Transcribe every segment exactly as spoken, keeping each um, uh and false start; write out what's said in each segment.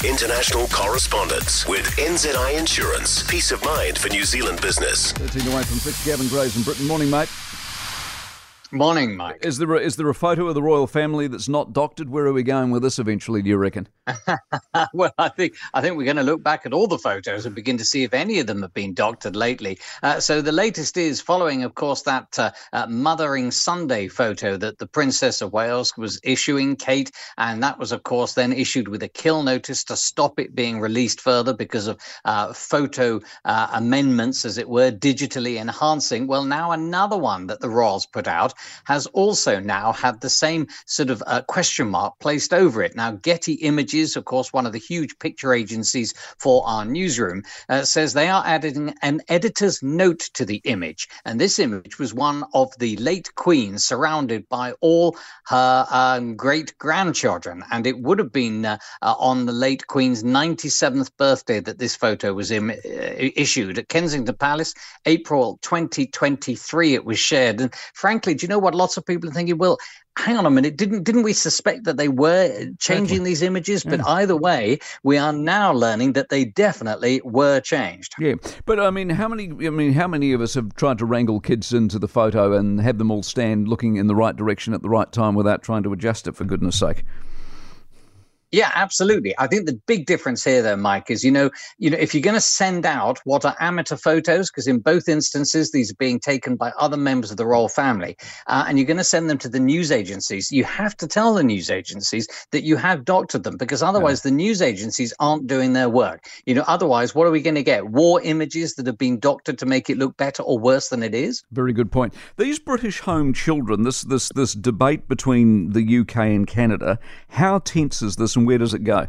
international correspondence with N Z I Insurance. Peace of mind for New Zealand business. thirteen away from Fitch, Gavin Graves in Britain. Morning, mate. Morning, Mike. Is there a, is there a photo of the royal family that's not doctored? Where are we going with this eventually, do you reckon? Well, I think I think we're going to look back at all the photos and begin to see if any of them have been doctored lately. Uh, so the latest is following, of course, that uh, uh, Mothering Sunday photo that the Princess of Wales was issuing, Kate, and that was, of course, then issued with a kill notice to stop it being released further because of uh, photo uh, amendments, as it were, digitally enhancing. Well, now another one that the royals put out has also now had the same sort of uh, question mark placed over it. Now, Getty Images, of course, one of the huge picture agencies for our newsroom, uh, says they are adding an editor's note to the image. And this image was one of the late Queen surrounded by all her um, great-grandchildren. And it would have been uh, uh, on the late Queen's ninety-seventh birthday that this photo was Im- uh, issued at Kensington Palace, April twenty twenty-three. It was shared. And frankly, do you know what lots of people are thinking? Well, hang on a minute, didn't didn't we suspect that they were changing exactly. these images? But yeah. either way, we are now learning that they definitely were changed. Yeah, but I mean, how many? I mean, how many of us have tried to wrangle kids into the photo and have them all stand looking in the right direction at the right time without trying to adjust it? For goodness' sake. Yeah, absolutely. I think the big difference here, though, Mike, is, you know, you know, if you're going to send out what are amateur photos, because in both instances, these are being taken by other members of the royal family, uh, and you're going to send them to the news agencies, you have to tell the news agencies that you have doctored them, because otherwise yeah. the news agencies aren't doing their work. You know, otherwise, what are we going to get? War images that have been doctored to make it look better or worse than it is? Very good point. These British home children, this this this debate between the U K and Canada, how tense is this? And where does it go?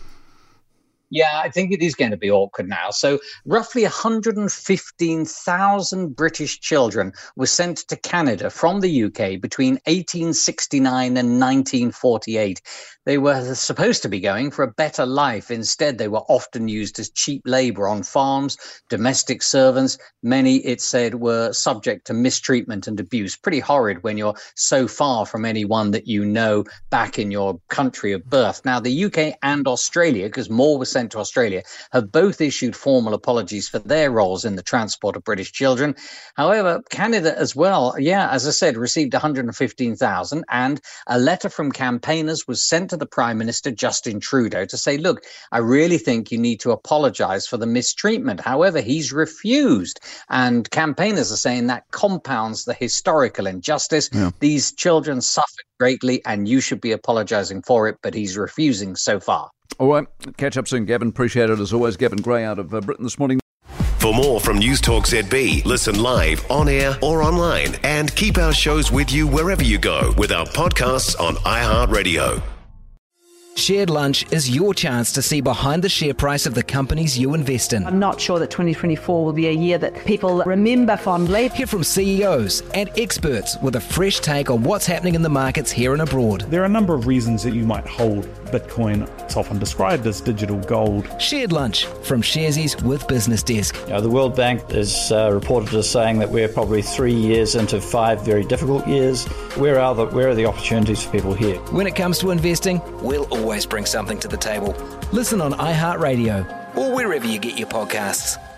Yeah, I think it is going to be awkward now. So roughly one hundred fifteen thousand British children were sent to Canada from the U K between eighteen sixty-nine and nineteen forty-eight. They were supposed to be going for a better life. Instead, they were often used as cheap labour on farms, domestic servants. Many, it said, were subject to mistreatment and abuse. Pretty horrid when you're so far from anyone that you know back in your country of birth. Now, the U K and Australia, because more were sent to Australia, have both issued formal apologies for their roles in the transport of British children. However, Canada as well, yeah, as I said, received one hundred fifteen thousand, and a letter from campaigners was sent to the Prime Minister, Justin Trudeau, to say, look, I really think you need to apologise for the mistreatment. However, he's refused, and campaigners are saying that compounds the historical injustice. Yeah. These children suffered greatly, and you should be apologising for it, but he's refusing so far. All right, catch up soon, Gavin. Appreciate it as always. Gavin Gray out of uh, Britain this morning. For more from News Talk Z B, listen live, on air or online, and keep our shows with you wherever you go with our podcasts on iHeartRadio. Shared Lunch is your chance to see behind the share price of the companies you invest in. I'm not sure that twenty twenty-four will be a year that people remember fondly. Hear from C E Os and experts with a fresh take on what's happening in the markets here and abroad. There are a number of reasons that you might hold Bitcoin. It's often described as digital gold. Shared Lunch from Sharesies with Business Desk. You know, the World Bank is uh, reported as saying that we're probably three years into five very difficult years. Where are the where are the opportunities for people here? When it comes to investing, we'll always bring something to the table. Listen on iHeartRadio or wherever you get your podcasts.